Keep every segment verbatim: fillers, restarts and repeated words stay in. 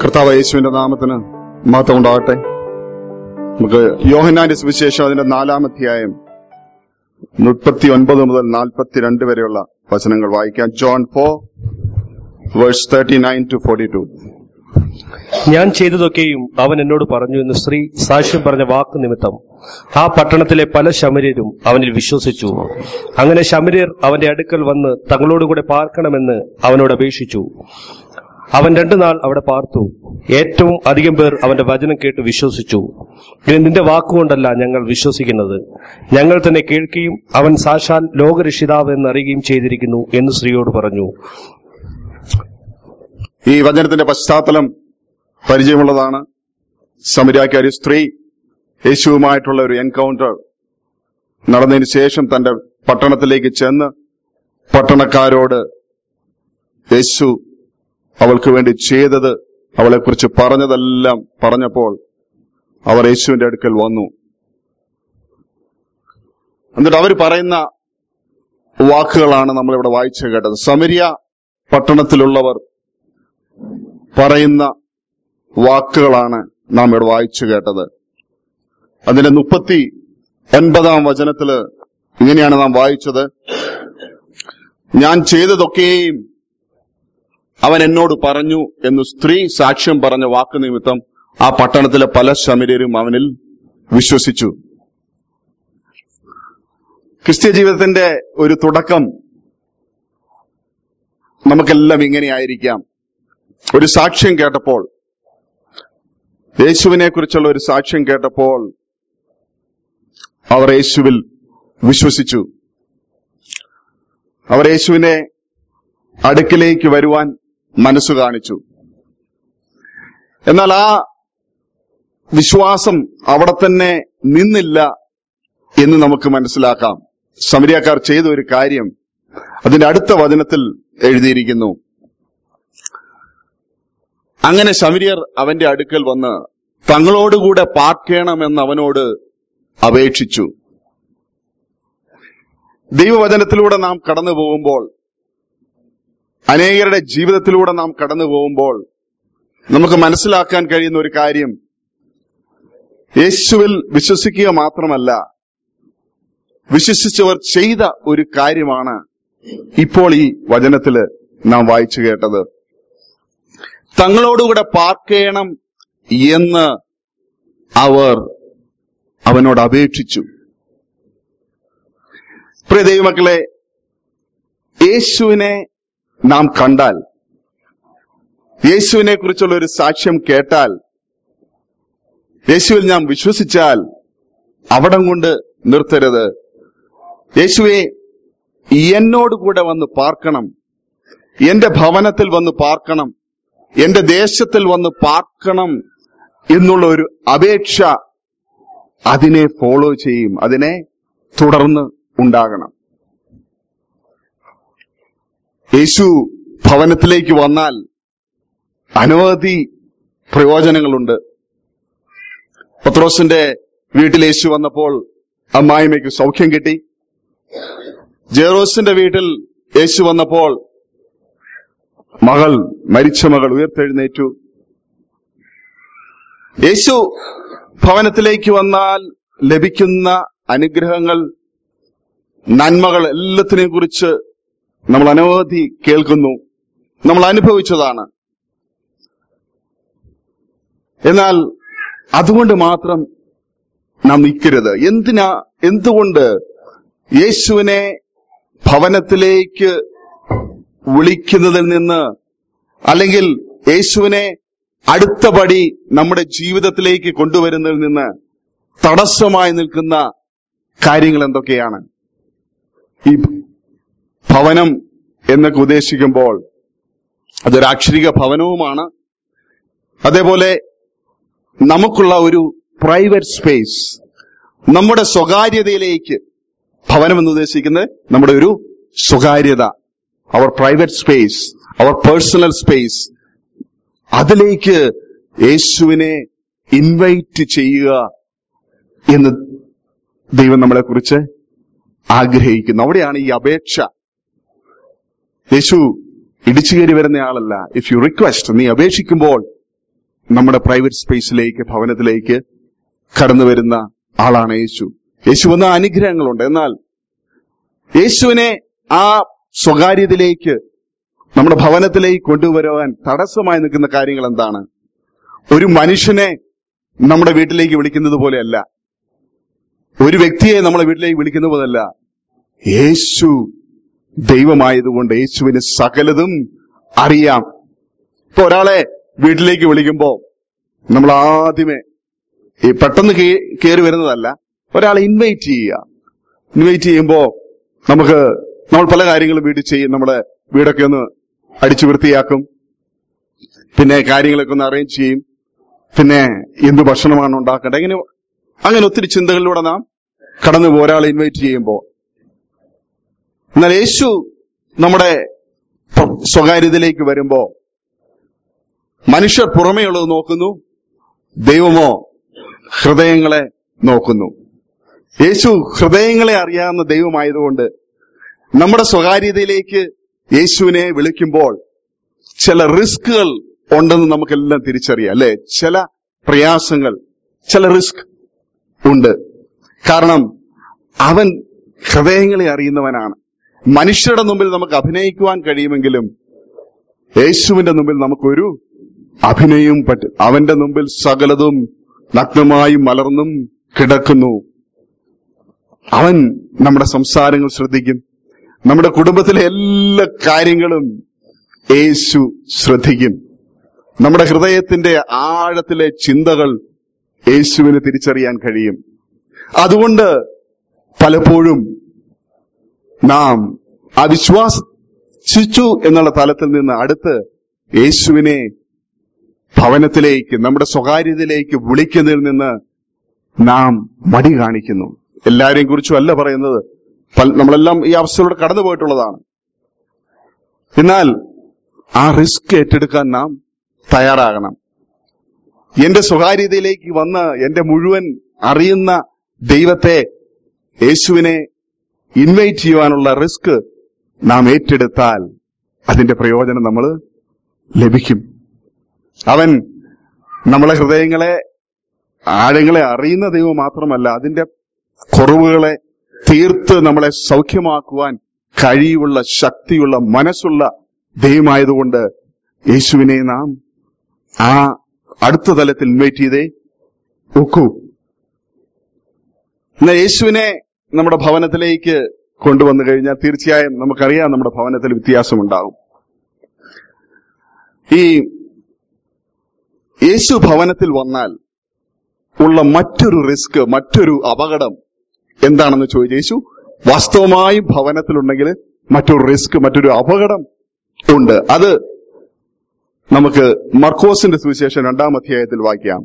കർത്താവ് യേശുവിന്റെ നാമത്തിന് മഹത്വം ഉണ്ടാകട്ടെ. നമുക്ക് യോഹന്നാന്റെ സുവിശേഷം അതിന്റെ നാലാം അധ്യായം മുപ്പത്തി ഒൻപത് മുതൽ നാൽപ്പത്തിരണ്ട് വരെയുള്ള വചനങ്ങൾ വായിക്കാം. John four verse thirty nine to forty two. ഞാൻ ചെയ്തതൊക്കെയും അവൻ എന്നോട് പറഞ്ഞു എന്ന് സ്ത്രീ സാക്ഷ്യം പറഞ്ഞ വാക്ക് നിമിത്തം ആ പട്ടണത്തിലെ പല ശമര്യരും അവനിൽ വിശ്വസിച്ചു. അങ്ങനെ ശമര്യർ അവന്റെ അടുക്കൽ വന്ന് തങ്ങളോടുകൂടെ പാർക്കണമെന്ന് അവനോട് അപേക്ഷിച്ചു. അവൻ രണ്ടു നാൾ അവിടെ പാർത്തു. ഏറ്റവും അധികം പേർ അവന്റെ വചനം കേട്ട് വിശ്വസിച്ചു. ഇനി നിന്റെ വാക്കുകൊണ്ടല്ല ഞങ്ങൾ വിശ്വസിക്കുന്നത്, ഞങ്ങൾ തന്നെ കേൾക്കുകയും അവൻ സാക്ഷാൽ ലോകരക്ഷിതാവ് എന്നറിയുകയും ചെയ്തിരിക്കുന്നു എന്ന് സ്ത്രീയോട് പറഞ്ഞു. ഈ വചനത്തിന്റെ പശ്ചാത്തലം പരിചയമുള്ളതാണ്. സമരിയാക്കാരി സ്ത്രീ യേശുവുമായിട്ടുള്ള ഒരു എൻകൗണ്ടർ നടന്നതിന് ശേഷം തന്റെ പട്ടണത്തിലേക്ക് ചെന്ന് പട്ടണക്കാരോട് യേശു അവൾക്ക് വേണ്ടി ചെയ്തത്, അവളെക്കുറിച്ച് പറഞ്ഞതെല്ലാം പറഞ്ഞപ്പോൾ അവർ യേശുവിന്റെ അടുക്കൽ വന്നു. എന്നിട്ട് അവർ പറയുന്ന വാക്കുകളാണ് നമ്മളിവിടെ വായിച്ചു കേട്ടത്. സമരിയ പട്ടണത്തിലുള്ളവർ പറയുന്ന വാക്കുകളാണ് നാം ഇവിടെ വായിച്ചു കേട്ടത്. അതിന്റെ മുപ്പത്തി ഒൻപതാം വചനത്തില് ഇങ്ങനെയാണ് നാം വായിച്ചത്: ഞാൻ ചെയ്തതൊക്കെയും അവൻ എന്നോട് പറഞ്ഞു എന്ന് സ്ത്രീ സാക്ഷ്യം പറഞ്ഞ വാക്ക് നിമിത്തം ആ പട്ടണത്തിലെ പല ശമര്യരും അവനിൽ വിശ്വസിച്ചു. ക്രിസ്ത്യ ജീവിതത്തിന്റെ ഒരു തുടക്കം നമുക്കെല്ലാം ഇങ്ങനെയായിരിക്കാം. ഒരു സാക്ഷ്യം കേട്ടപ്പോൾ, യേശുവിനെ കുറിച്ചുള്ള ഒരു സാക്ഷ്യം കേട്ടപ്പോൾ അവർ യേശുവിൽ വിശ്വസിച്ചു. അവർ യേശുവിനെ അടുക്കിലേക്ക് വരുവാൻ മനസ്സു കാണിച്ചു. എന്നാൽ ആ വിശ്വാസം അവിടെ തന്നെ നിന്നില്ല എന്ന് നമുക്ക് മനസ്സിലാക്കാം. സമരിയാക്കാർ ചെയ്ത ഒരു കാര്യം അതിന്റെ അടുത്ത വചനത്തിൽ എഴുതിയിരിക്കുന്നു. അങ്ങനെ ശമര്യർ അവന്റെ അടുക്കൽ വന്ന് തങ്ങളോടുകൂടെ പാർക്കണമെന്ന് അവനോട് അപേക്ഷിച്ചു. ദൈവവചനത്തിലൂടെ നാം കടന്നു പോകുമ്പോൾ, അനേകരുടെ ജീവിതത്തിലൂടെ നാം കടന്നു പോകുമ്പോൾ നമുക്ക് മനസ്സിലാക്കാൻ കഴിയുന്ന ഒരു കാര്യം, യേശുവിൽ വിശ്വസിക്കുക മാത്രമല്ല, വിശ്വസിച്ചവർ ചെയ്ത ഒരു കാര്യമാണ് ഇപ്പോൾ ഈ വചനത്തില് നാം വായിച്ചു കേട്ടത്. തങ്ങളോടുകൂടെ പാർക്കണം എന്ന് അവർ അവനോട് അപേക്ഷിച്ചു. പ്രിയ ദൈവമക്കളെ, യേശുവിനെ നാം കണ്ടാൽ, യേശുവിനെ കുറിച്ചുള്ള ഒരു സാക്ഷ്യം കേട്ടാൽ, യേശുവിൽ നാം വിശ്വസിച്ചാൽ അവിടം കൊണ്ട് നിർത്തരുത്. യേശുവെ എന്നോടുകൂടെ വന്ന് പാർക്കണം, എന്റെ ഭവനത്തിൽ വന്ന് പാർക്കണം, എന്റെ ദേശത്തിൽ വന്ന് പാർക്കണം എന്നുള്ള ഒരു അപേക്ഷ അതിനെ ഫോളോ ചെയ്യും, അതിനെ തുടർന്ന് ഉണ്ടാകണം. യേശു ഭവനത്തിലേക്ക് വന്നാൽ അനവധി പ്രയോജനങ്ങളുണ്ട്. പത്രോസിന്റെ വീട്ടിൽ യേശു വന്നപ്പോൾ അമ്മായിമ്മയ്ക്ക് സൗഖ്യം കിട്ടി. ജെറോസിന്റെ വീട്ടിൽ യേശു വന്നപ്പോൾ മകൾ, മരിച്ച മകൾ ഉയർത്തെഴുന്നേറ്റു. യേശു ഭവനത്തിലേക്ക് വന്നാൽ ലഭിക്കുന്ന അനുഗ്രഹങ്ങൾ, നന്മകൾ എല്ലാത്തിനെയും കുറിച്ച് നമ്മൾ അനവധി കേൾക്കുന്നു, നമ്മൾ അനുഭവിച്ചതാണ്. എന്നാൽ അതുകൊണ്ട് മാത്രം നാം നിൽക്കരുത്. എന്തിനാ എന്തുകൊണ്ട് യേശുവിനെ ഭവനത്തിലേക്ക് വിളിക്കുന്നതിൽ നിന്ന്, അല്ലെങ്കിൽ യേശുവിനെ അടുത്ത പടി നമ്മുടെ ജീവിതത്തിലേക്ക് കൊണ്ടുവരുന്നതിൽ നിന്ന് തടസ്സമായി നിൽക്കുന്ന കാര്യങ്ങൾ എന്തൊക്കെയാണ്? ഈ ഭവനം എന്നൊക്കെ ഉദ്ദേശിക്കുമ്പോൾ അതൊരു അക്ഷരിക ഭവനവുമാണ്. അതേപോലെ നമുക്കുള്ള ഒരു പ്രൈവറ്റ് സ്പേസ്, നമ്മുടെ സ്വകാര്യതയിലേക്ക്, ഭവനം എന്ന് ഉദ്ദേശിക്കുന്നത് നമ്മുടെ ഒരു സ്വകാര്യത, അവർ പ്രൈവറ്റ് സ്പേസ്, അവർ പേഴ്സണൽ സ്പേസ്, അതിലേക്ക് യേശുവിനെ ഇൻവൈറ്റ് ചെയ്യുക എന്ന് ദൈവം നമ്മളെ കുറിച്ച് ആഗ്രഹിക്കുന്നു. അവിടെയാണ് ഈ അപേക്ഷ. യേശു ഇടിച്ചു കയറി വരുന്ന ആളല്ല. ഇഫ് യു റിക്വസ്റ്റ്, നീ അപേക്ഷിക്കുമ്പോൾ നമ്മുടെ പ്രൈവറ്റ് സ്പേസിലേക്ക്, ഭവനത്തിലേക്ക് കടന്നു വരുന്ന ആളാണ് യേശു. യേശു വന്ന അനുഗ്രഹങ്ങളുണ്ട്. എന്നാൽ യേശുവിനെ ആ സ്വകാര്യതയിലേക്ക്, നമ്മുടെ ഭവനത്തിലേക്ക് കൊണ്ടുവരുവാൻ തടസ്സമായി നിൽക്കുന്ന കാര്യങ്ങൾ എന്താണ്? ഒരു മനുഷ്യനെ നമ്മുടെ വീട്ടിലേക്ക് വിളിക്കുന്നത് പോലെയല്ല, ഒരു വ്യക്തിയെ നമ്മളെ വീട്ടിലേക്ക് വിളിക്കുന്ന പോലെയല്ല. യേശു ദൈവമായതുകൊണ്ട് യേശുവിന് സകലതും അറിയാം. ഇപ്പൊ ഒരാളെ വീട്ടിലേക്ക് വിളിക്കുമ്പോ നമ്മൾ ആദ്യമേ ഈ പെട്ടെന്ന് കയറി വരുന്നതല്ല, ഒരാളെ ഇൻവൈറ്റ് ചെയ്യുക. ഇൻവൈറ്റ് ചെയ്യുമ്പോ നമുക്ക് നമ്മൾ പല കാര്യങ്ങളും വീട്ടിൽ ചെയ്യും. നമ്മുടെ വീടൊക്കെ ഒന്ന് അടിച്ചു വൃത്തിയാക്കും, പിന്നെ കാര്യങ്ങളൊക്കെ ഒന്ന് അറേഞ്ച് ചെയ്യും, പിന്നെ എന്ത് ഭക്ഷണമാണ് ഉണ്ടാക്കേണ്ടത്, അങ്ങനെ അങ്ങനെ ഒത്തിരി ചിന്തകളിലൂടെ നാം കടന്നു പോകും ഒരാളെ ഇൻവൈറ്റ് ചെയ്യുമ്പോൾ. എന്നാൽ യേശു നമ്മുടെ സ്വകാര്യതയിലേക്ക് വരുമ്പോ മനുഷ്യർ പുറമേ ഉള്ളത് നോക്കുന്നു, ദൈവമോ ഹൃദയങ്ങളെ നോക്കുന്നു. യേശു ഹൃദയങ്ങളെ അറിയാവുന്ന ദൈവമായതുകൊണ്ട് നമ്മുടെ സ്വകാര്യതയിലേക്ക് യേശുവിനെ വിളിക്കുമ്പോൾ ചില റിസ്കുകൾ ഉണ്ടെന്ന് നമുക്കെല്ലാം തിരിച്ചറിയാം, അല്ലെ? ചില പ്രയാസങ്ങൾ, ചില റിസ്ക് ഉണ്ട്. കാരണം അവൻ ഹൃദയങ്ങളെ അറിയുന്നവനാണ്. മനുഷ്യരുടെ മുമ്പിൽ നമുക്ക് അഭിനയിക്കുവാൻ കഴിയുമെങ്കിലും യേശുവിന്റെ മുമ്പിൽ നമുക്കൊരു അഭിനയവും പറ്റും. അവന്റെ മുമ്പിൽ സകലതും നഗ്നമായും മലർന്നും കിടക്കുന്നു. അവൻ നമ്മുടെ സംസാരങ്ങൾ ശ്രദ്ധിക്കും. നമ്മുടെ കുടുംബത്തിലെ എല്ലാ കാര്യങ്ങളും യേശു ശ്രദ്ധിക്കും. നമ്മുടെ ഹൃദയത്തിന്റെ ആഴത്തിലെ ചിന്തകൾ യേശുവിന് തിരിച്ചറിയാൻ കഴിയും. അതുകൊണ്ട് പലപ്പോഴും നാം അവിശ്വാസിച്ചു എന്നുള്ള തലത്തിൽ നിന്ന് അടുത്ത് യേശുവിനെ ഭവനത്തിലേക്ക്, നമ്മുടെ സ്വകാര്യതയിലേക്ക് വിളിക്കുന്നതിൽ നിന്ന് നാം മടി കാണിക്കുന്നു. എല്ലാവരെയും കുറിച്ചും അല്ല പറയുന്നത്, നമ്മളെല്ലാം ഈ അവസ്ഥയിലൂടെ കടന്നു പോയിട്ടുള്ളതാണ്. എന്നാൽ ആ റിസ്ക് ഏറ്റെടുക്കാൻ നാം തയ്യാറാകണം. എന്റെ സ്വകാര്യതയിലേക്ക് വന്ന് എന്റെ മുഴുവൻ അറിയുന്ന ദൈവത്തെ, യേശുവിനെ ഇൻവൈറ്റ് ചെയ്യുവാനുള്ള റിസ്ക് നാം ഏറ്റെടുത്താൽ അതിന്റെ പ്രയോജനം നമ്മൾ ലഭിക്കും. അവൻ നമ്മളെ ഹൃദയങ്ങളെ, ആഴങ്ങളെ അറിയുന്ന ദൈവം മാത്രമല്ല, അതിന്റെ കുറവുകളെ തീർത്ത് നമ്മളെ സൗഖ്യമാക്കുവാൻ കഴിയുള്ള, ശക്തിയുള്ള, മനസ്സുള്ള ദൈവമായതുകൊണ്ട് യേശുവിനെ നാം ആ അടുത്ത തലത്തിൽ ഇൻവൈറ്റ് ചെയ്തേ ഒക്കൂ. എന്നാൽ യേശുവിനെ നമ്മുടെ ഭവനത്തിലേക്ക് കൊണ്ടുവന്നു കഴിഞ്ഞാൽ തീർച്ചയായും നമുക്കറിയാം നമ്മുടെ ഭവനത്തിൽ വ്യത്യാസമുണ്ടാകും. ഈ യേശു ഭവനത്തിൽ വന്നാൽ ഉള്ള മറ്റൊരു റിസ്ക്, മറ്റൊരു അപകടം എന്താണെന്ന് ചോദിച്ചു. യേശു വാസ്തവമായും ഭവനത്തിലുണ്ടെങ്കിൽ മറ്റൊരു റിസ്ക്, മറ്റൊരു അപകടം ഉണ്ട്. അത് നമുക്ക് മർക്കോസിന്റെ സുവിശേഷം രണ്ടാം അധ്യായത്തിൽ വായിക്കാം.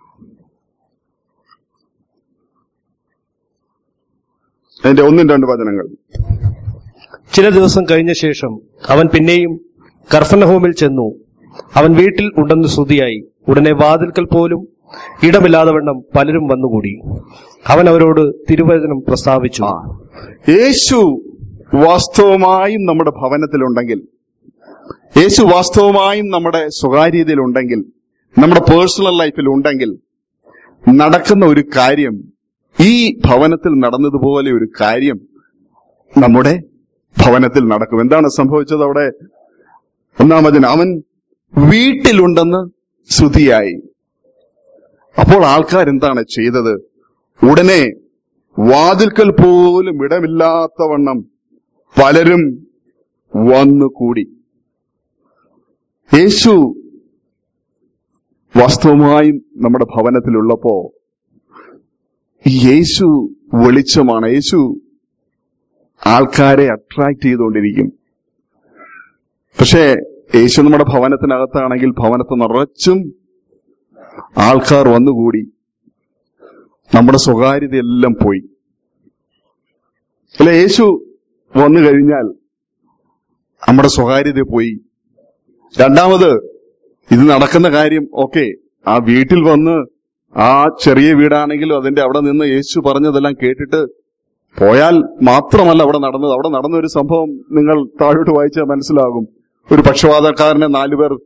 അതിന്റെ ഒന്നും രണ്ട് വചനങ്ങൾ. ചില ദിവസം കഴിഞ്ഞ ശേഷം അവൻ പിന്നെയും കർഫർനഹൂമിൽ ചെന്നു. അവൻ വീട്ടിൽ ഉണ്ടെന്ന് ശ്രുതിയായി. ഉടനെ വാതിൽക്കൽ പോലും ഇടമില്ലാതെ വണ്ണം പലരും വന്നുകൂടി. അവൻ അവരോട് തിരുവചനം പ്രസ്താവിച്ചു. യേശു വാസ്തവമായും നമ്മുടെ ഭവനത്തിലുണ്ടെങ്കിൽ, യേശു വാസ്തവമായും നമ്മുടെ സ്വകാര്യതയിലുണ്ടെങ്കിൽ, നമ്മുടെ പേഴ്സണൽ ലൈഫിൽ ഉണ്ടെങ്കിൽ നടക്കുന്ന ഒരു കാര്യം, ഈ ഭവനത്തിൽ നടന്നതുപോലെ ഒരു കാര്യം നമ്മുടെ ഭവനത്തിൽ നടക്കും. എന്താണ് സംഭവിച്ചത് അവിടെ? ഒന്നാം വചനം, അവൻ വീട്ടിലുണ്ടെന്ന് ശ്രുതിയായി. അപ്പോൾ ആൾക്കാർ എന്താണ് ചെയ്തത്? ഉടനെ വാതിൽക്കൽ പോലും ഇടമില്ലാത്തവണ്ണം പലരും വന്നുകൂടി. യേശു വാസ്തവമായും നമ്മുടെ ഭവനത്തിലുള്ളപ്പോ ഈ യേശു വെളിച്ചമാണ്. യേശു ആൾക്കാരെ അട്രാക്ട് ചെയ്തുകൊണ്ടിരിക്കും. പക്ഷേ യേശു നമ്മുടെ ഭവനത്തിനകത്താണെങ്കിൽ ഭവനത്തെ നിറച്ചും ആൾക്കാർ വന്നുകൂടി. നമ്മുടെ സ്വകാര്യതയെല്ലാം പോയി. അല്ലെ, യേശു വന്നു കഴിഞ്ഞാൽ നമ്മുടെ സ്വകാര്യത പോയി. രണ്ടാമത്, ഇത് നടക്കുന്ന കാര്യം ഓക്കെ, ആ വീട്ടിൽ വന്ന്, ആ ചെറിയ വീടാണെങ്കിലും അതിന്റെ അവിടെ നിന്ന് യേശു പറഞ്ഞതെല്ലാം കേട്ടിട്ട് പോയാൽ മാത്രമല്ല അവിടെ നടന്നത്. അവിടെ നടന്ന ഒരു സംഭവം നിങ്ങൾ താഴോട്ട് വായിച്ചാൽ മനസ്സിലാകും. ഒരു പക്ഷപാതക്കാരനെ നാലുപേർ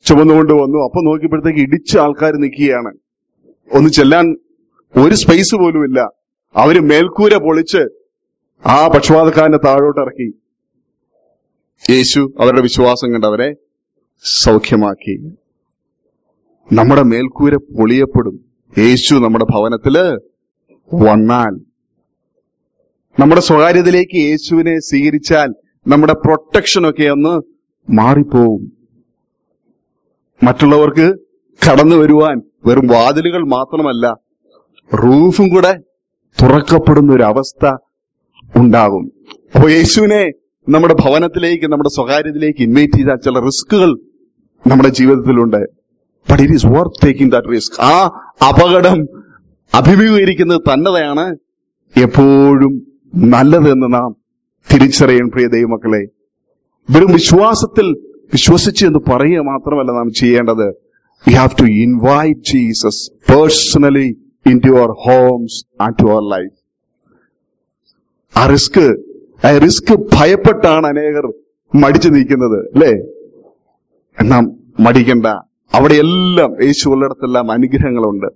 ചുമന്നുകൊണ്ട് വന്നു. അപ്പൊ നോക്കിയപ്പോഴത്തേക്ക് ഇടിച്ച ആൾക്കാർ നിൽക്കുകയാണ്. ഒന്ന് ചെല്ലാൻ ഒരു സ്പേസ് പോലും ഇല്ല. അവര് മേൽക്കൂര പൊളിച്ച് ആ പക്ഷപാതക്കാരനെ താഴോട്ട് ഇറക്കി. യേശു അവരുടെ വിശ്വാസം കണ്ട് അവരെ സൗഖ്യമാക്കി. നമ്മുടെ മേൽക്കൂര പൊളിയപ്പെടും യേശു നമ്മുടെ ഭവനത്തില് വന്നാൽ. നമ്മുടെ സ്വകാര്യതയിലേക്ക് യേശുവിനെ സ്വീകരിച്ചാൽ നമ്മുടെ പ്രൊട്ടക്ഷനൊക്കെ ഒന്ന് മാറിപ്പോവും. മറ്റുള്ളവർക്ക് കടന്നു വരുവാൻ വെറും വാതിലുകൾ മാത്രമല്ല, റൂഫും കൂടെ തുറക്കപ്പെടുന്ന ഒരു അവസ്ഥ ഉണ്ടാകും. അപ്പൊ യേശുവിനെ നമ്മുടെ ഭവനത്തിലേക്ക്, നമ്മുടെ സ്വകാര്യതയിലേക്ക് ഇൻവൈറ്റ് ചെയ്താൽ ചില റിസ്കുകൾ നമ്മുടെ ജീവിതത്തിലുണ്ട്. But it is worth taking that risk. ആ അപകടം അഭിമുഖീകരിക്കുന്നത് തന്നതാണ് എപ്പോഴും നല്ലതെന്ന് നാം തിരിച്ചറിയണം. പ്രിയ ദൈവമക്കളെ, വെറും വിശ്വാസത്തിൽ വിശ്വസിച്ച് എന്ന് പറയുക മാത്രമല്ല നാം ചെയ്യേണ്ടത്. We have to invite Jesus personally into അവർ ഹോംസ് ആൻഡ് ടു അവർ ലൈഫ്. ആ റിസ്ക് ആ റിസ്ക് ഭയപ്പെട്ടാണ് അനേകർ മടിച്ചു നിൽക്കുന്നത്, അല്ലേ? എന്നാ മടിക്കണ്ട. അവിടെയെല്ലാം യേശു ഉള്ളിടത്തെല്ലാം അനുഗ്രഹങ്ങളുണ്ട്.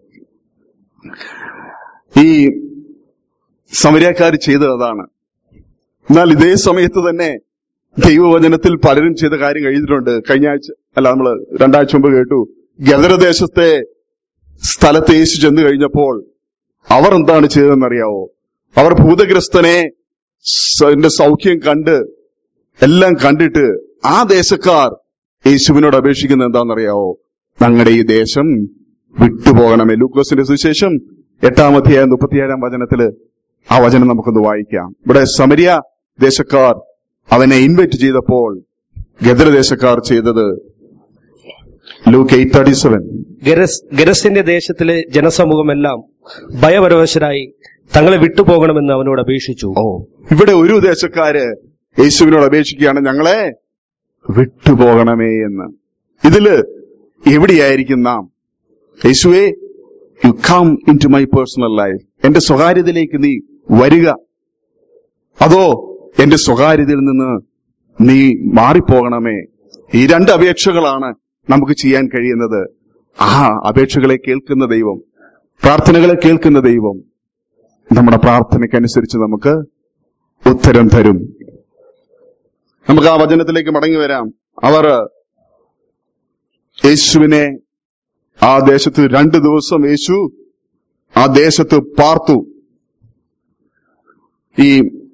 ഈ സമരിയക്കാർ ചെയ്തത് അതാണ്. എന്നാൽ ഇതേ സമയത്ത് തന്നെ ദൈവവചനത്തിൽ പലരും ചെയ്ത കാര്യം കഴിഞ്ഞിട്ടുണ്ട്. കഴിഞ്ഞ ആഴ്ച അല്ല, നമ്മള് രണ്ടാഴ്ച മുമ്പ് കേട്ടു. ഗദരദേശത്തെ സ്ഥലത്ത് യേശു ചെന്ന് കഴിഞ്ഞപ്പോൾ അവർ എന്താണ് ചെയ്തതെന്നറിയാവോ? അവർ ഭൂതഗ്രസ്തനെ ന്റെ സൗഖ്യം കണ്ട് എല്ലാം കണ്ടിട്ട് ആ ദേശക്കാർ യേശുവിനോട് അപേക്ഷിക്കുന്നത് എന്താണെന്നറിയാവോ? ഞങ്ങളുടെ ഈ ദേശം വിട്ടുപോകണമേ. ലൂക്കോസിന്റെ സുവിശേഷം എട്ടാം അധ്യായം മുപ്പത്തിയേഴാം വചനത്തില് ആ വചനം നമുക്കൊന്ന് വായിക്കാം. ഇവിടെ സമരിയ ദേശക്കാർ അവനെ ഇൻവൈറ്റ് ചെയ്തപ്പോൾ ഗദരദേശക്കാർ ചെയ്തത് ലൂക്ക് എയ്റ്റ് തേർട്ടി സെവൻ. ഗരസിന്റെ ദേശത്തിലെ ജനസമൂഹമെല്ലാം ഭയപരവശരായി തങ്ങളെ വിട്ടുപോകണമെന്ന് അവനോട് അപേക്ഷിച്ചു. ഓ, ഇവിടെ ഒരു ദേശക്കാര് യേശുവിനോട് അപേക്ഷിക്കുകയാണ്, ഞങ്ങളെ വിട്ടുപോകണമേ എന്ന്. ഇതില് എവിടെയായിരിക്കും നാം? യേശുവേ, you come into my personal life. എന്റെ സ്വകാര്യതയിലേക്ക് നീ വരിക. അതോ എന്റെ സ്വകാര്യതയിൽ നിന്ന് നീ മാറിപ്പോകണമേ. ഈ രണ്ട് അപേക്ഷകളാണ് നമുക്ക് ചെയ്യാൻ കഴിയുന്നത്. ആ അപേക്ഷകളെ കേൾക്കുന്ന ദൈവം, പ്രാർത്ഥനകളെ കേൾക്കുന്ന ദൈവം നമ്മുടെ പ്രാർത്ഥനയ്ക്കനുസരിച്ച് നമുക്ക് ഉത്തരം തരും. നമുക്ക് ആ വചനത്തിലേക്ക് മടങ്ങി വരാം. അവർ യേശുവിനെ ആ ദേശത്ത് രണ്ടു ദിവസം യേശു ആ ദേശത്ത് പാർത്തു. ഈ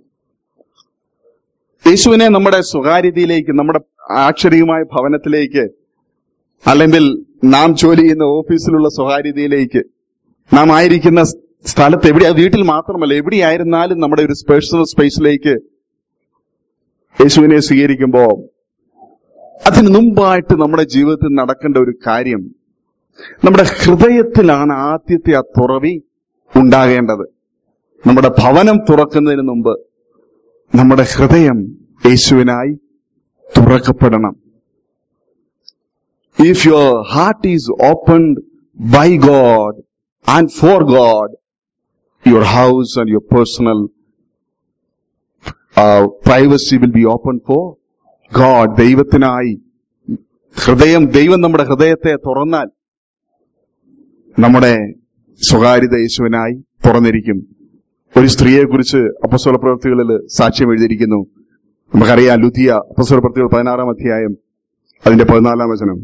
യേശുവിനെ നമ്മുടെ സ്വകാര്യതയിലേക്ക്, നമ്മുടെ ആക്ഷരികമായ ഭവനത്തിലേക്ക്, അല്ലെങ്കിൽ നാം ജോലി ചെയ്യുന്ന ഓഫീസിലുള്ള സ്വകാര്യതയിലേക്ക്, നാം ആയിരിക്കുന്ന സ്ഥലത്ത്, എവിടെ, വീട്ടിൽ മാത്രമല്ല എവിടെയായിരുന്നാലും നമ്മുടെ ഒരു പേഴ്സണൽ സ്പേസിലേക്ക് യേശുവിനെ സ്വീകരിക്കുമ്പോൾ അതിന് മുമ്പായിട്ട് നമ്മുടെ ജീവിതത്തിൽ നടക്കേണ്ട ഒരു കാര്യം, നമ്മുടെ ഹൃദയത്തിലാണ് ആദ്യത്തെ ആ തുറവി ഉണ്ടാകേണ്ടത്. നമ്മുടെ ഭവനം തുറക്കുന്നതിന് മുമ്പ് നമ്മുടെ ഹൃദയം യേശുവിനായി തുറക്കപ്പെടണം. If your heart is opened by God and for God, your house and your personal uh, privacy will be open for God. ദൈവത്തിനായി ഹൃദയം, ദൈവം നമ്മുടെ ഹൃദയത്തെ തുറന്നാൽ നമ്മുടെ സ്വകാര്യത യേശുവിനായി തുറന്നിരിക്കും. ഒരു സ്ത്രീയെ കുറിച്ച് അപ്പോസ്തല പ്രവൃത്തികളിൽ സാക്ഷ്യം എഴുതിയിരിക്കുന്നു. നമുക്കറിയാം, ലുദിയ. അപ്പോസ്തല പ്രവൃത്തികൾ പതിനാറാം അധ്യായം അതിന്റെ പതിനാലാം വചനം.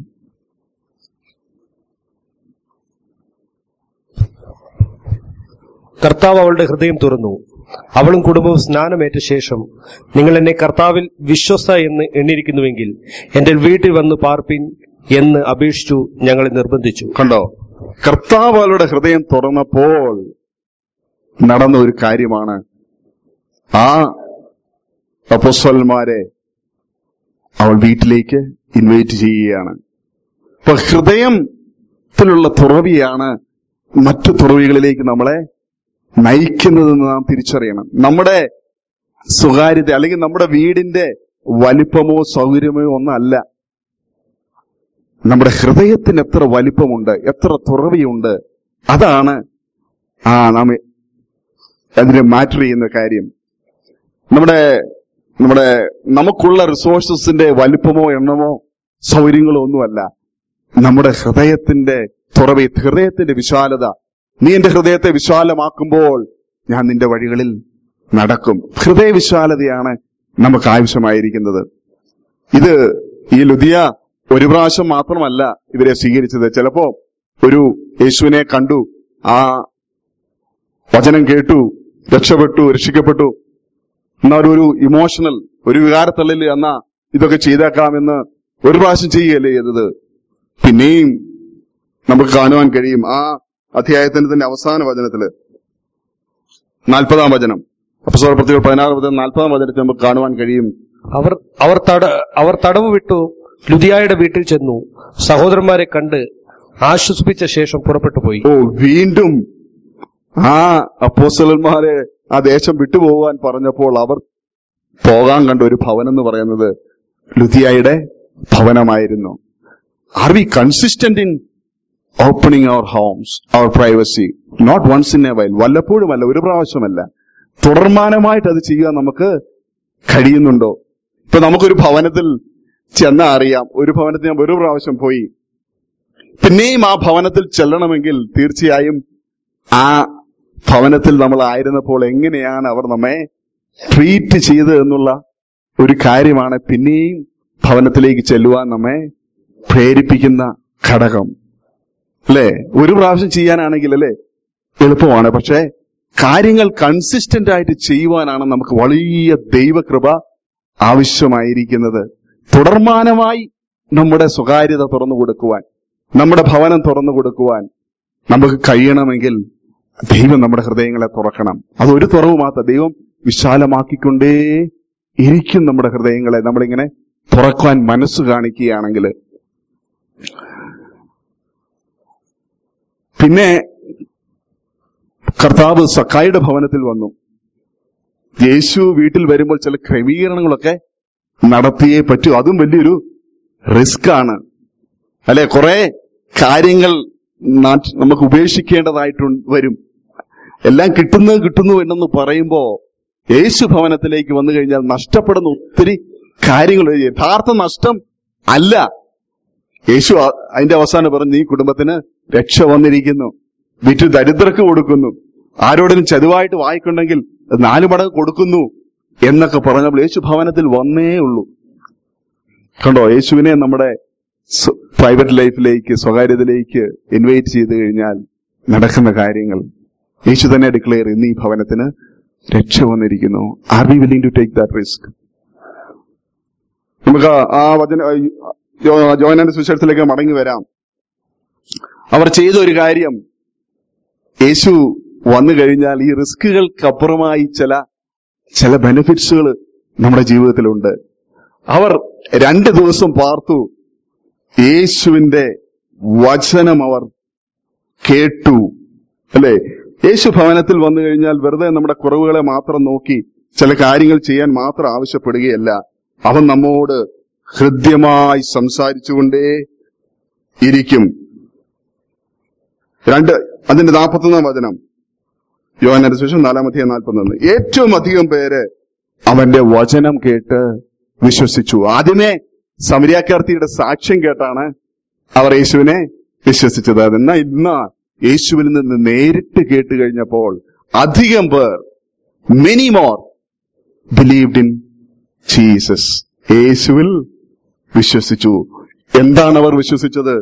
കർത്താവ് അവളുടെ ഹൃദയം തുറന്നു. അവളും കുടുംബവും സ്നാനമേറ്റ ശേഷം, നിങ്ങൾ എന്നെ കർത്താവിൽ വിശ്വസ്ത എന്ന് എണ്ണിയിരിക്കുന്നുവെങ്കിൽ എന്റെ വീട്ടിൽ വന്ന് പാർപ്പിൻ എന്ന് അപേക്ഷിച്ചു ഞങ്ങളെ നിർബന്ധിച്ചു. കണ്ടോ, കർത്താവ് അവളുടെ ഹൃദയം തുറന്നപ്പോൾ നടന്ന ഒരു കാര്യമാണ്. ആ അപ്പോസ്തലന്മാരെ അവൾ വീട്ടിലേക്ക് ഇൻവൈറ്റ് ചെയ്യുകയാണ്. അപ്പൊ ഹൃദയത്തിലുള്ള തുറവിയാണ് മറ്റു തുറവികളിലേക്ക് നമ്മളെ നയിക്കുന്നതെന്ന് നാം തിരിച്ചറിയണം. നമ്മുടെ സ്വകാര്യത അല്ലെങ്കിൽ നമ്മുടെ വീടിന്റെ വലിപ്പമോ സൗകര്യമോ ഒന്നല്ല. നമ്മുടെ ഹൃദയത്തിന് എത്ര വലിപ്പമുണ്ട്, എത്ര തുറവിയുണ്ട്, അതാണ് ആ നാം അതിന് മാറ്റർ ചെയ്യുന്ന കാര്യം. നമ്മുടെ നമ്മുടെ നമുക്കുള്ള റിസോഴ്സസിന്റെ വലിപ്പമോ എണ്ണമോ സൗകര്യങ്ങളോ ഒന്നുമല്ല. നമ്മുടെ ഹൃദയത്തിന്റെ തുറവി, ഹൃദയത്തിന്റെ വിശാലത. നീ എന്റെ ഹൃദയത്തെ വിശാലമാക്കുമ്പോൾ ഞാൻ നിന്റെ വഴികളിൽ നടക്കും. ഹൃദയ വിശാലതയാണ് നമുക്ക് ആവശ്യമായിരിക്കുന്നത്. ഇത് ഈ ലുദിയ ഒരു പ്രാവശ്യം മാത്രമല്ല ഇവരെ സ്വീകരിച്ചത്. ചിലപ്പോ ഒരു യേശുവിനെ കണ്ടു, ആ വചനം കേട്ടു, രക്ഷപ്പെട്ടു, രക്ഷിക്കപ്പെട്ടു, എന്നാൽ ഒരു ഇമോഷണൽ ഒരു വികാരത്തള്ളിൽ എന്നാ ഇതൊക്കെ ചെയ്തേക്കാമെന്ന് ഒരു പ്രാവശ്യം ചെയ്യുകയല്ലേ ചെയ്തത്. പിന്നെയും നമുക്ക് കാണുവാൻ കഴിയും ആ അധ്യായത്തിന്റെ തന്നെ അവസാന വചനത്തില്, നാൽപ്പതാം വചനം, അപ്പോസ്തല പ്രവൃത്തികൾ പതിനാറ് മുതൽ നാൽപ്പതാം വചനത്തിൽ നമുക്ക് കാണുവാൻ കഴിയും. അവർ അവർ തട അവർ തടവ് വിട്ടു ലുദിയായുടെ വീട്ടിൽ ചെന്നു, സഹോദരന്മാരെ കണ്ട് ആശ്വസിപ്പിച്ച ശേഷം പുറപ്പെട്ടു പോയി. ഓ, വീണ്ടും ആ അപ്പോസ്തലന്മാരെ ആ ദേശം വിട്ടുപോകാൻ പറഞ്ഞപ്പോൾ അവർ പോകാൻ കണ്ട ഒരു ഭവനം എന്ന് പറയുന്നത് ലുദിയായുടെ ഭവനമായിരുന്നു. Are we consistent in opening അവർ ഹോംസ്, അവർ privacy? Not once in a while, വല്ലപ്പോഴുമല്ല, ഒരു പ്രാവശ്യമല്ല, തുടർമാനമായിട്ട് അത് ചെയ്യാൻ നമുക്ക് കഴിയുന്നുണ്ടോ? ഇപ്പൊ നമുക്കൊരു ഭവനത്തിൽ ചെന്നാ അറിയാം, ഒരു ഭവനത്തിൽ ഞാൻ ഒരു പ്രാവശ്യം പോയി, പിന്നെയും ആ ഭവനത്തിൽ ചെല്ലണമെങ്കിൽ തീർച്ചയായും ആ ഭവനത്തിൽ നമ്മൾ ആയിരുന്നപ്പോൾ എങ്ങനെയാണ് അവർ നമ്മെ ട്രീറ്റ് ചെയ്തത് എന്നുള്ള ഒരു കാര്യമാണ് പിന്നെയും ഭവനത്തിലേക്ക് ചെല്ലുവാൻ നമ്മെ പ്രേരിപ്പിക്കുന്ന ഘടകം. അല്ലെ, ഒരു പ്രാവശ്യം ചെയ്യാനാണെങ്കിൽ അല്ലെ എളുപ്പമാണ്, പക്ഷെ കാര്യങ്ങൾ കൺസിസ്റ്റന്റ് ആയിട്ട് ചെയ്യുവാനാണ് നമുക്ക് വലിയ ദൈവകൃപ ആവശ്യമായിരിക്കുന്നത്. തുടർമാനമായി നമ്മുടെ സ്വകാര്യത തുറന്നു കൊടുക്കുവാൻ, നമ്മുടെ ഭവനം തുറന്നു കൊടുക്കുവാൻ നമുക്ക് കഴിയണമെങ്കിൽ ദൈവം നമ്മുടെ ഹൃദയങ്ങളെ തുറക്കണം. അതൊരു തുറവ് മാത്രം, ദൈവം വിശാലമാക്കിക്കൊണ്ടേ ഇരിക്കും നമ്മുടെ ഹൃദയങ്ങളെ നമ്മളിങ്ങനെ തുറക്കുവാൻ മനസ്സ് കാണിക്കുകയാണെങ്കിൽ. പിന്നെ കർത്താവ് സക്കായിയുടെ ഭവനത്തിൽ വന്നു. യേശു വീട്ടിൽ വരുമ്പോൾ ചില ക്രമീകരണങ്ങളൊക്കെ നടത്തിയേ പറ്റൂ. അതും വലിയൊരു റിസ്ക് ആണ് അല്ലെ. കുറെ കാര്യങ്ങൾ നമുക്ക് ഉപേക്ഷിക്കേണ്ടതായിട്ട് വരും. എല്ലാം കിട്ടുന്നു കിട്ടുന്നു എന്നെന്ന് പറയുമ്പോ യേശു ഭവനത്തിലേക്ക് വന്നു കഴിഞ്ഞാൽ നഷ്ടപ്പെടുന്ന ഒത്തിരി കാര്യങ്ങൾ, യഥാർത്ഥ നഷ്ടം അല്ല. യേശു അതിന്റെ അവസാനം പറഞ്ഞു, നീ കുടുംബത്തിന് രക്ഷ വന്നിരിക്കുന്നു, വിറ്റ് ദരിദ്രർക്ക് കൊടുക്കുന്നു, ആരോടും ചതുവായിട്ട് വായിക്കുണ്ടെങ്കിൽ നാലു മടങ്ങ് കൊടുക്കുന്നു എന്നൊക്കെ പറഞ്ഞപ്പോൾ യേശു ഭവനത്തിൽ വന്നേ ഉള്ളൂ. കണ്ടോ, യേശുവിനെ നമ്മുടെ പ്രൈവറ്റ് ലൈഫിലേക്ക്, സ്വകാര്യതയിലേക്ക് ഇൻവൈറ്റ് ചെയ്ത് കഴിഞ്ഞാൽ നടക്കുന്ന കാര്യങ്ങൾ യേശു തന്നെ ഡിക്ലെയർ ചെയ്യുന്നു, ഈ ഭവനത്തിന് രക്ഷ വന്നിരിക്കുന്നു. Are we willing to take that risk? നമുക്ക് ആ വചന യോഹന്നാന്റെ സുവിശേഷത്തിലേക്ക് മടങ്ങി വരാം. അവർ ചെയ്ത ഒരു കാര്യം, യേശു വന്നു കഴിഞ്ഞാൽ ഈ റിസ്കുകൾക്കപ്പുറമായി ചില ചില ബെനിഫിറ്റ്സുകൾ നമ്മുടെ ജീവിതത്തിലുണ്ട്. അവർ രണ്ട് ദിവസം പാർത്തു, യേശുവിന്റെ വചനം അവർ കേട്ടു. അല്ലെ, യേശു ഭവനത്തിൽ വന്നു കഴിഞ്ഞാൽ വെറുതെ നമ്മുടെ കുറവുകളെ മാത്രം നോക്കി ചില കാര്യങ്ങൾ ചെയ്യാൻ മാത്രം ആവശ്യപ്പെടുകയല്ല, അവൻ നമ്മോട് ഹൃദ്യമായി സംസാരിച്ചുകൊണ്ടേ ഇരിക്കും. രണ്ട് അതിന്റെ നാൽപ്പത്തൊന്നാം വചനം, യോഹന്നാന്റെ സുവിശേഷം നാലാമത്തെ നാൽപ്പത്തൊന്ന്. ഏറ്റവും അധികം പേര് അവന്റെ വചനം കേട്ട് വിശ്വസിച്ചു. ആദ്യമേ സമരിയാക്കാർത്തിയുടെ സാക്ഷ്യം കേട്ടാണ് അവർ യേശുവിനെ വിശ്വസിച്ചത്. എന്നാൽ ഇന്ന് യേശുവിൽ നിന്ന് നേരിട്ട് കേട്ട് കഴിഞ്ഞപ്പോൾ അധികം പേർ, many more, believed in Jesus. യേശുവിൽ വിശ്വസിച്ചു. എന്താണ് അവർ വിശ്വസിച്ചത്?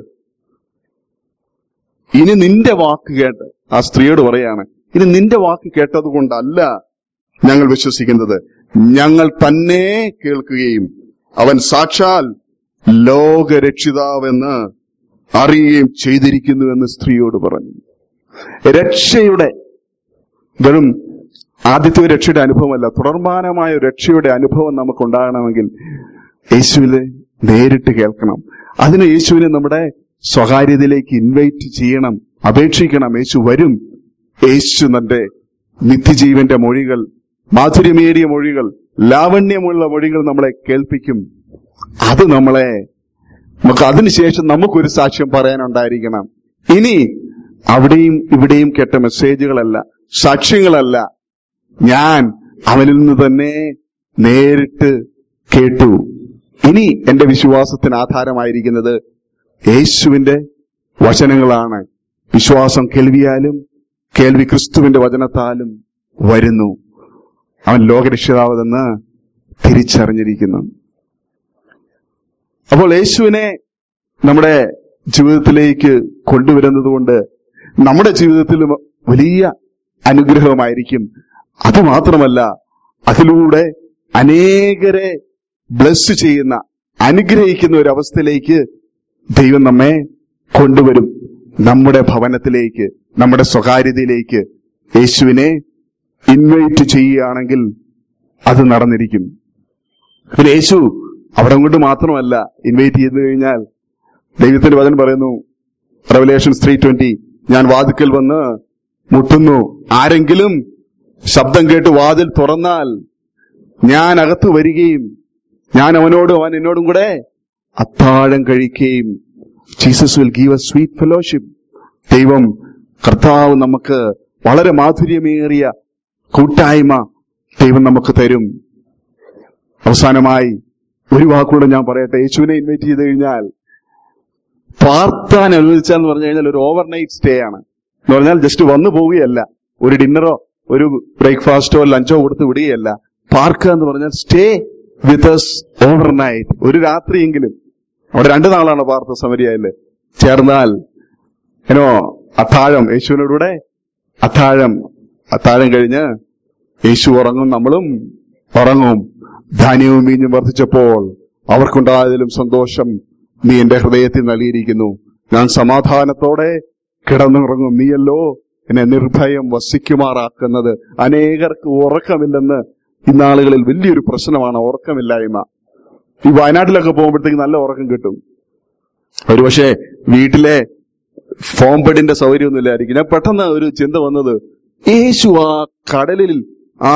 ഇനി നിന്റെ വാക്ക് കേട്ട്, ആ സ്ത്രീയോട് പറയാണ്, ഇനി നിന്റെ വാക്ക് കേട്ടത് കൊണ്ടല്ല ഞങ്ങൾ വിശ്വസിക്കുന്നത്, ഞങ്ങൾ തന്നെ കേൾക്കുകയും അവൻ സാക്ഷാൽ ലോകരക്ഷിതാവെന്ന് അറിയുകയും ചെയ്തിരിക്കുന്നുവെന്ന് സ്ത്രീയോട് പറഞ്ഞു. രക്ഷയുടെ വെറും ആദ്യത്തെ ഒരു രക്ഷയുടെ അനുഭവമല്ല, തുടർമാനമായ രക്ഷയുടെ അനുഭവം നമുക്കുണ്ടാകണമെങ്കിൽ യേശുവിനെ നേരിട്ട് കേൾക്കണം. അതിന് യേശുവിനെ നമ്മുടെ സ്വകാര്യതയിലേക്ക് ഇൻവൈറ്റ് ചെയ്യണം, അപേക്ഷിക്കണം. യേശു വരും. യേശു തന്റെ നിത്യജീവന്റെ മൊഴികൾ, മാധുര്യമേറിയ മൊഴികൾ, ലാവണ്യമുള്ള മൊഴികൾ നമ്മളെ കേൾപ്പിക്കും. അത് നമ്മളെ നമുക്ക് അതിനുശേഷം നമുക്കൊരു സാക്ഷ്യം പറയാനുണ്ടായിരിക്കണം. ഇനി അവിടെയും ഇവിടെയും കേട്ട മെസ്സേജുകളല്ല, സാക്ഷ്യങ്ങളല്ല, ഞാൻ അവനിൽ നിന്ന് തന്നെ നേരിട്ട് കേട്ടു. ഇനി എന്റെ വിശ്വാസത്തിന് ആധാരമായിരിക്കുന്നത് യേശുവിന്റെ വചനങ്ങളാണ്. വിശ്വാസം കേൾവിയാലും കേൾവി ക്രിസ്തുവിന്റെ വചനത്താലും വരുന്നു. അവൻ ലോകരക്ഷിതാവെന്ന് തിരിച്ചറിഞ്ഞിരിക്കുന്നു. അപ്പോൾ യേശുവിനെ നമ്മുടെ ജീവിതത്തിലേക്ക് കൊണ്ടുവരുന്നത് കൊണ്ട് നമ്മുടെ ജീവിതത്തിൽ വലിയ അനുഗ്രഹമായിരിക്കും. അതുമാത്രമല്ല, അതിലൂടെ അനേകരെ ബ്ലസ് ചെയ്യുന്ന, അനുഗ്രഹിക്കുന്ന ഒരു അവസ്ഥയിലേക്ക് ദൈവം നമ്മെ കൊണ്ടുവരും. നമ്മുടെ ഭവനത്തിലേക്ക്, നമ്മുടെ സ്വകാര്യതയിലേക്ക് യേശുവിനെ ഇൻവൈറ്റ് ചെയ്യുകയാണെങ്കിൽ അത് നടന്നിരിക്കും. പിന്നെ യേശു അവിടെ കൊണ്ട് മാത്രമല്ല ഇൻവൈറ്റ് ചെയ്തു കഴിഞ്ഞാൽ, ദൈവത്തിന്റെ വചനം പറയുന്നു, റെവലേഷൻസ് ത്രീ ട്വന്റി, ഞാൻ വാതിക്കൽ വന്ന് മുട്ടുന്നു, ആരെങ്കിലും ശബ്ദം കേട്ട് വാതിൽ തുറന്നാൽ ഞാൻ അകത്ത് വരികയും ഞാൻ അവനോടും അവൻ എന്നോടും കൂടെ അത്താഴം കഴിക്കുകയും. Jesus will give a sweet fellowship. ദൈവം കർത്താവ് നമുക്ക് വളരെ മാധുര്യമേറിയ കൂട്ടായ്മ ദൈവം നമുക്ക് തരും. അവസാനമായി ഒരു വാക്കുകൂടെ ഞാൻ പറയട്ടെ. യേശുവിനെ ഇൻവൈറ്റ് ചെയ്ത് കഴിഞ്ഞാൽ പാർത്താൻ അനുവദിച്ചാന്ന് പറഞ്ഞു കഴിഞ്ഞാൽ ഒരു ഓവർനൈറ്റ് സ്റ്റേ ആണ്. എന്ന് പറഞ്ഞാൽ ജസ്റ്റ് വന്നു പോവുകയല്ല, ഒരു ഡിന്നറോ ഒരു ബ്രേക്ക്ഫാസ്റ്റോ ലഞ്ചോ കൊടുത്ത് വിടുകയല്ല. പാർക്കുക എന്ന് പറഞ്ഞാൽ സ്റ്റേ വിത്ത് us ഓവർനൈറ്റ്, ഒരു രാത്രിയെങ്കിലും. അവിടെ രണ്ടു നാളാണ് പാർത്ത സമരിയയില് ചേർന്നാൽ ഏനോ അത്താഴം, യേശുവിനോടുകൂടെ അത്താഴം. അത്താഴം കഴിഞ്ഞ് യേശു ഉറങ്ങും, നമ്മളും ഉറങ്ങും. ധാന്യവും വീഞ്ഞും വർദ്ധിച്ചപ്പോൾ അവർക്കുണ്ടായതിലും സന്തോഷം നീ എന്റെ ഹൃദയത്തിൽ നൽകിയിരിക്കുന്നു. ഞാൻ സമാധാനത്തോടെ കിടന്നുറങ്ങും. നീയല്ലോ എന്നെ നിർഭയം വസിക്കുമാറാക്കുന്നത്. അനേകർക്ക് ഉറക്കമില്ലെന്ന് ഇന്നാളുകളിൽ വലിയൊരു പ്രശ്നമാണ്, ഉറക്കമില്ലായ്മ. ഈ വയനാട്ടിലൊക്കെ പോകുമ്പോഴത്തേക്ക് നല്ല ഉറക്കം കിട്ടും. ഒരുപക്ഷെ വീട്ടിലെ ഫോം ബെഡിന്റെ സൗകര്യമൊന്നും ഇല്ലായിരിക്കും. ഞാൻ പെട്ടെന്ന് ഒരു ചിന്ത വന്നത്, യേശു ആ കടലിൽ ആ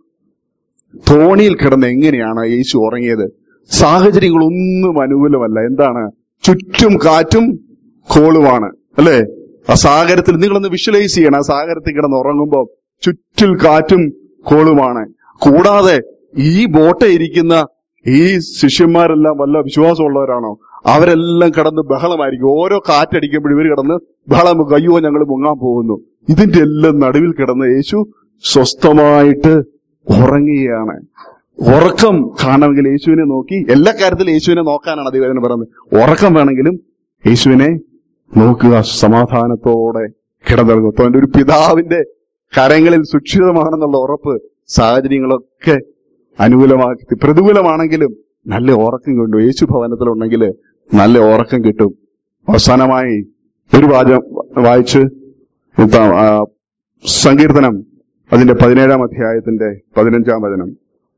തോണിയിൽ കിടന്ന് എങ്ങനെയാണ് യേശു ഉറങ്ങിയത്? സാഹചര്യങ്ങളൊന്നും അനുകൂലമല്ല. എന്താണ്? ചുറ്റും കാറ്റും കോളുമാണ്, അല്ലേ? ആ സാഗരത്തിൽ നിങ്ങളൊന്ന് വിഷ്വലൈസ് ചെയ്യണം. ആ സാഗരത്തിൽ കിടന്ന് ഉറങ്ങുമ്പോൾ ചുറ്റും കാറ്റും കോളുമാണ്. കൂടാതെ ഈ ബോട്ടെ ഇരിക്കുന്ന ഈ ശിഷ്യന്മാരെല്ലാം വല്ല വിശ്വാസമുള്ളവരാണോ? അവരെല്ലാം കിടന്ന് ബഹളമായിരിക്കും. ഓരോ കാറ്റടിക്കുമ്പോഴും ഇവർ കിടന്ന് ബഹളം, അയ്യോ ഞങ്ങൾ മുങ്ങാൻ പോകുന്നു. ഇതിന്റെ എല്ലാം നടുവിൽ കിടന്ന് യേശു സ്വസ്ഥമായിട്ട് ഉറങ്ങുകയാണ്. ഉറക്കം കാണണമെങ്കിൽ യേശുവിനെ നോക്കി, എല്ലാ കാര്യത്തിലും യേശുവിനെ നോക്കാനാണ് ദൈവം പറയുന്നത്. ഉറക്കം വേണമെങ്കിലും യേശുവിനെ നോക്കുക, സമാധാനത്തോടെ കിടന്നുറങ്ങും. അപ്പൊ ഒരു പിതാവിന്റെ കരങ്ങളിൽ സുരക്ഷിതമാണെന്നുള്ള ഉറപ്പ് സാഹചര്യങ്ങളൊക്കെ അനുകൂലമാക്കി, പ്രതികൂലമാണെങ്കിലും നല്ല ഉറക്കം കിട്ടും. യേശു ഭവനത്തിലുണ്ടെങ്കിൽ നല്ല ഉറക്കം കിട്ടും. അവസാനമായി ഒരു വാചകം വായിച്ച് സങ്കീർത്തനം അതിന്റെ പതിനേഴാം അധ്യായത്തിന്റെ പതിനഞ്ചാം വചനം.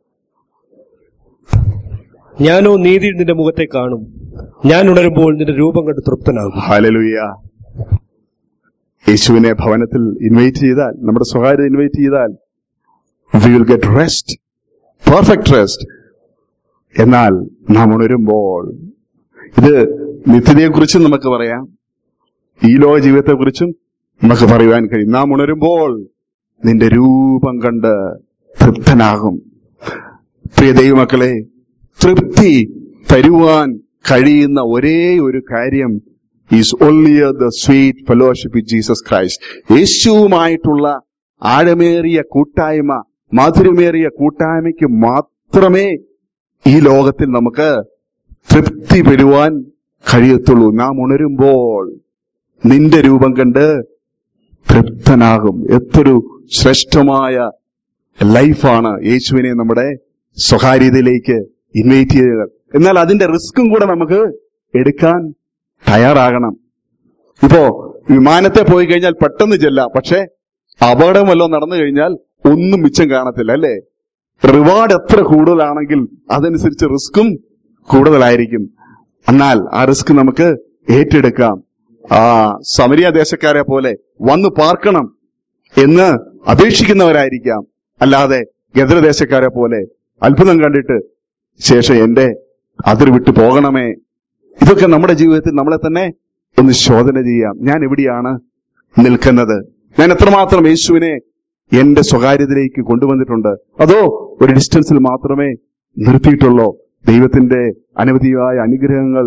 ഞാനോ നീതിയിൽ നിന്റെ മുഖത്തെ കാണും, ഞാൻ ഉണരുമ്പോൾ നിന്റെ രൂപം കണ്ട് തൃപ്തനാകും. ഹല്ലേലൂയ. യേശുവിനെ ഭവനത്തിൽ ഇൻവൈറ്റ് ചെയ്താൽ, നമ്മുടെ സ്വകാര്യത ഇൻവൈറ്റ് ചെയ്താൽ, we will get rest, perfect rest. എന്നാൽ നാം ഉണരുമ്പോൾ, ഇത് നിത്യതയെക്കുറിച്ചും നമുക്ക് പറയാം, ഈ ലോക ജീവിതത്തെക്കുറിച്ചും നമുക്ക് പറയുവാൻ കഴിയും. നാം ഉണരുമ്പോൾ നിന്റെ രൂപം കണ്ട് തൃപ്തനാകും. പ്രിയ ദൈവമക്കളെ, തൃപ്തി തരുവാൻ കഴിയുന്ന ഒരേ ഒരു കാര്യം is only the sweet fellowship with Jesus Christ. യേശുവുമായിട്ടുള്ള ആഴമേറിയ കൂട്ടായ്മ, മാധുര്യമേറിയ കൂട്ടായ്മയ്ക്ക് മാത്രമേ ഈ ലോകത്തിൽ നമുക്ക് തൃപ്തി പെടുവാൻ കഴിയത്തുള്ളൂ. നാം ഉണരുമ്പോൾ നിന്റെ രൂപം കണ്ട് തൃപ്തനാകും. എത്രയൊരു ശ്രേഷ്ഠമായ ലൈഫാണ് യേശുവിനെ നമ്മുടെ സ്വകാര്യതയിലേക്ക് ഇൻവൈറ്റ് ചെയ്തത്. എന്നാൽ അതിന്റെ റിസ്ക്കും കൂടെ നമുക്ക് എടുക്കാൻ തയ്യാറാകണം. ഇപ്പോ വിമാനത്തെ പോയി കഴിഞ്ഞാൽ പെട്ടെന്ന് ചെല്ലാം, പക്ഷെ അപകടം വല്ലതും നടന്നു കഴിഞ്ഞാൽ ഒന്നും മിച്ചം കാണത്തില്ല, അല്ലേ? റിവാർഡ് എത്ര കൂടുതലാണെങ്കിൽ അതനുസരിച്ച് റിസ്ക്കും കൂടുതലായിരിക്കും. എന്നാൽ ആ റിസ്ക് നമുക്ക് ഏറ്റെടുക്കാം. ആ സമരിയ ദേശക്കാരെ പോലെ വന്ന് പാർക്കണം എന്ന് അപേക്ഷിക്കുന്നവരായിരിക്കാം. അല്ലാതെ ഗദരദേശക്കാരെ പോലെ അത്ഭുതം കണ്ടിട്ട് ശേഷം എന്റെ അതിർ വിട്ടു പോകണമേ. ഇതൊക്കെ നമ്മുടെ ജീവിതത്തിൽ നമ്മളെ തന്നെ ഒന്ന് ശോധന ചെയ്യാം. ഞാൻ എവിടെയാണ് നിൽക്കുന്നത്? ഞാൻ എത്രമാത്രം യേശുവിനെ എന്റെ സ്വകാര്യതയിലേക്ക് കൊണ്ടുവന്നിട്ടുണ്ട്? അതോ ഒരു ഡിസ്റ്റൻസിൽ മാത്രമേ നിർത്തിയിട്ടുള്ളോ? ദൈവത്തിന്റെ അനവധിയായ അനുഗ്രഹങ്ങൾ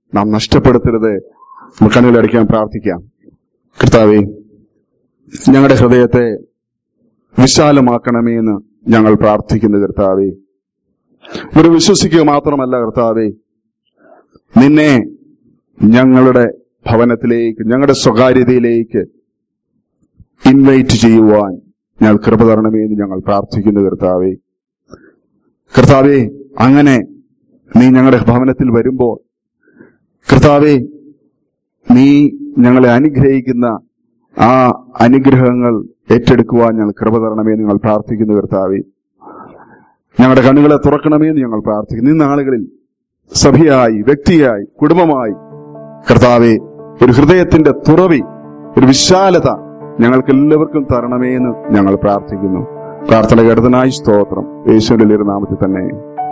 നാം നഷ്ടപ്പെടുത്തരുത്. നമുക്ക് കണ്ണുകളടയ്ക്കാൻ പ്രാർത്ഥിക്കാം. കർത്താവേ, ഞങ്ങളുടെ ഹൃദയത്തെ വിശാലമാക്കണമേ എന്ന് ഞങ്ങൾ പ്രാർത്ഥിക്കുന്നു. കർത്താവേ, ഒരു വിശ്വസിക്കുക മാത്രമല്ല കർത്താവേ, നിന്നെ ഞങ്ങളുടെ ഭവനത്തിലേക്ക്, ഞങ്ങളുടെ സ്വകാര്യതയിലേക്ക് ഇൻവൈറ്റ് ചെയ്യുവാൻ ഞങ്ങൾ കൃപ തരണമേ എന്ന് ഞങ്ങൾ പ്രാർത്ഥിക്കുന്നു. കർത്താവേ കർത്താവേ അങ്ങനെ നീ ഞങ്ങളുടെ ഭവനത്തിൽ വരുമ്പോൾ കർത്താവേ, നീ ഞങ്ങളെ അനുഗ്രഹിക്കുന്ന ആ അനുഗ്രഹങ്ങൾ ഏറ്റെടുക്കുവാൻ ഞങ്ങൾ കൃപ തരണമേ എന്ന് ഞങ്ങൾ പ്രാർത്ഥിക്കുന്നു. കർത്താവേ, ഞങ്ങളുടെ കണ്ണുകളെ തുറക്കണമേ എന്ന് ഞങ്ങൾ പ്രാർത്ഥിക്കുന്നു. ഈ നാളുകളിൽ സഭയായി, വ്യക്തിയായി, കുടുംബമായി കർത്താവേ, ഒരു ഹൃദയത്തിന്റെ തുറവി, ഒരു വിശാലത ഞങ്ങൾക്ക് എല്ലാവർക്കും തരണമേ എന്ന് ഞങ്ങൾ പ്രാർത്ഥിക്കുന്നു. പ്രാർത്ഥന കേട്ടതിനായി സ്തോത്രം. യേശുവിന്റെ വലിയ നാമത്തിൽ തന്നെ.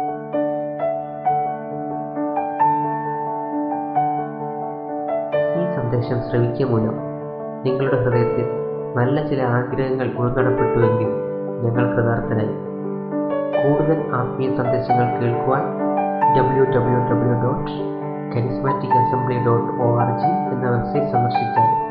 ഈ സന്ദേശം ശ്രവിക്കുക മൂലം നിങ്ങളുടെ ഹൃദയത്തിൽ നല്ല ചില ആഗ്രഹങ്ങൾ ഉൾനടപ്പെട്ടുവെങ്കിൽ ഞങ്ങൾ കൃതാർത്ഥനായി. കൂടുതൽ ആത്മീയ സന്ദേശങ്ങൾ കേൾക്കുവാൻ W W W dot charismatic assembly dot O R G എന്ന വെബ്സൈറ്റ് സന്ദർശിച്ചാൽ